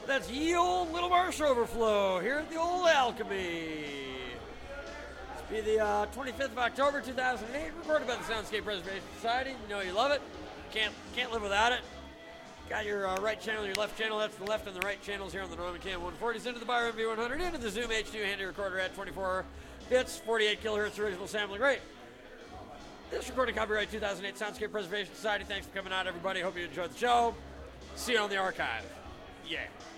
That's Ye Old Little Marsh Overflow here at the Old Alchemy. This be the 25th of October, 2008, recorded by the Soundscape Preservation Society. You know you love it. Can't live without it. Got your right channel, your left channel. That's the left and the right channels here on the Norman Cam 140s into the Byron V100 into the Zoom H2 handy recorder at 24 bits, 48 kilohertz original sampling rate. This recording copyright 2008 Soundscape Preservation Society. Thanks for coming out, everybody. Hope you enjoyed the show. See you on the archive. Yeah.